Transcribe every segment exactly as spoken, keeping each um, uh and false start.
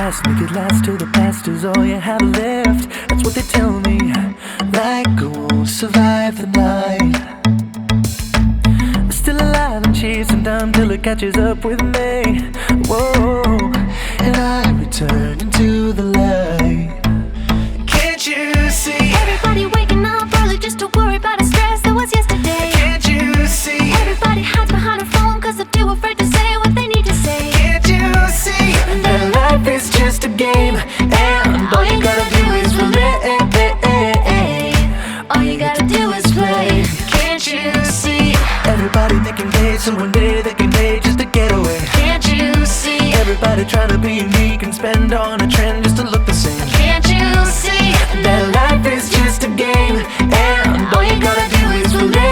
past, make it last till the past is all you have left. That's what they tell me. Like I won't survive the night. I'm still alive and chasing time till it catches up with me. Whoa, and I return into the light. Can't you see? Everybody waking up early just to worry about the stress that was yesterday. Can't you see? Everybody hides behind a phone cause they're too afraid to say what they need to say. Can't you see that life is just a game, and all you gotta do is play. All you gotta do is play. Can't you see? Everybody making days so one day they can pay just to get away. Can't you see? Everybody trying to be unique and spend on a trend just to look the same. Can't you see? That life is just a game, and all you gotta do is play.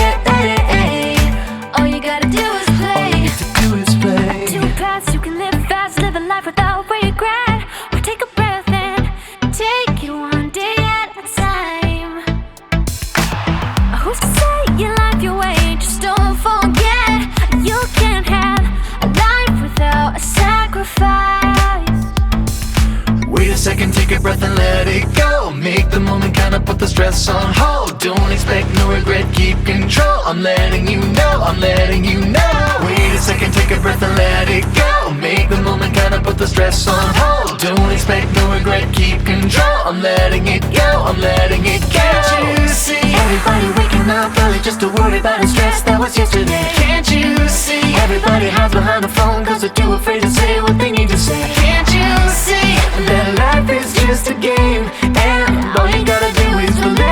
All you gotta do is All you play. get to do is play. Too fast, you can live fast, live a life without regret. Or take a breath and take it one day at a time. Who's to say you life your way? Just don't forget, you can't have a life without a sacrifice. Wait a second, take a breath and let it go. Make the moment kinda put the stress on hold. Don't expect no regret, keep control. I'm letting you know, I'm letting you know. Wait a second, take a breath and let it go. Make the moment kinda put the stress on hold. Don't expect no regret, keep control. I'm letting it go, I'm letting it go. Can't you see? Everybody waking up early just to worry about the stress that was yesterday. Can't you see? Everybody hides behind the phone cause they're too afraid to say what they need to say. Can't you see that life is just a game, and all you gotta do is play.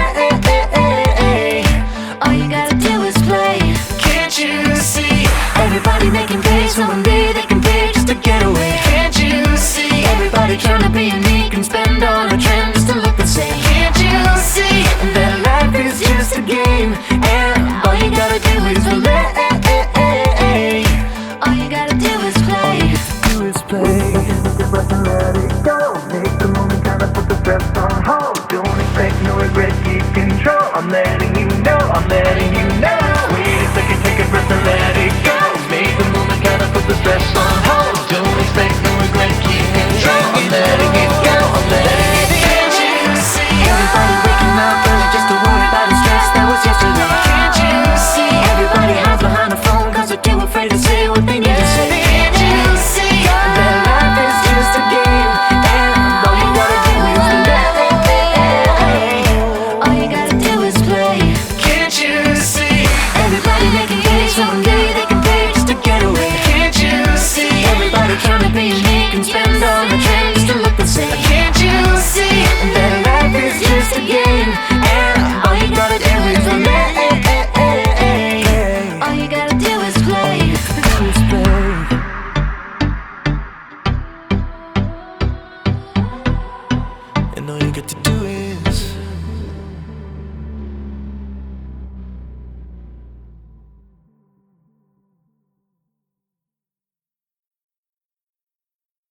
All you gotta do is play. Can't you see? Everybody making pays so one day they can pay just to get away. Can't you see? Everybody trying to be unique and spend on a trend just to look the same. Can't you see that life is just a game, and all you gotta do is play. All you gotta do is play. Do is play. Take a breath and let it go. Make the moment kinda put the stress on hold. Don't expect no regret, keep control. I'm letting you know, I'm letting you know. Wait a second, take a breath and let it go. Make the moment kinda put the stress on hold. Don't expect no regret, keep control. I'm letting it go, I'm letting it go. Can't you see? Everybody waking up early just to worry about the stress that was yesterday. Can't you see? Everybody hides behind the phone cause they're too afraid to say what they need to say. Can't you see that life is just a game, and all you gotta do is play. All you gotta do is play. Can't you see? Everybody making pays so one day they can pay just to get away. Can't you see? Everybody trying to be unique and spend on the trend just to look the same. Can't you see that life is just a game, and all you gotta do is play. All you gotta do is play. Do is play. And all you get to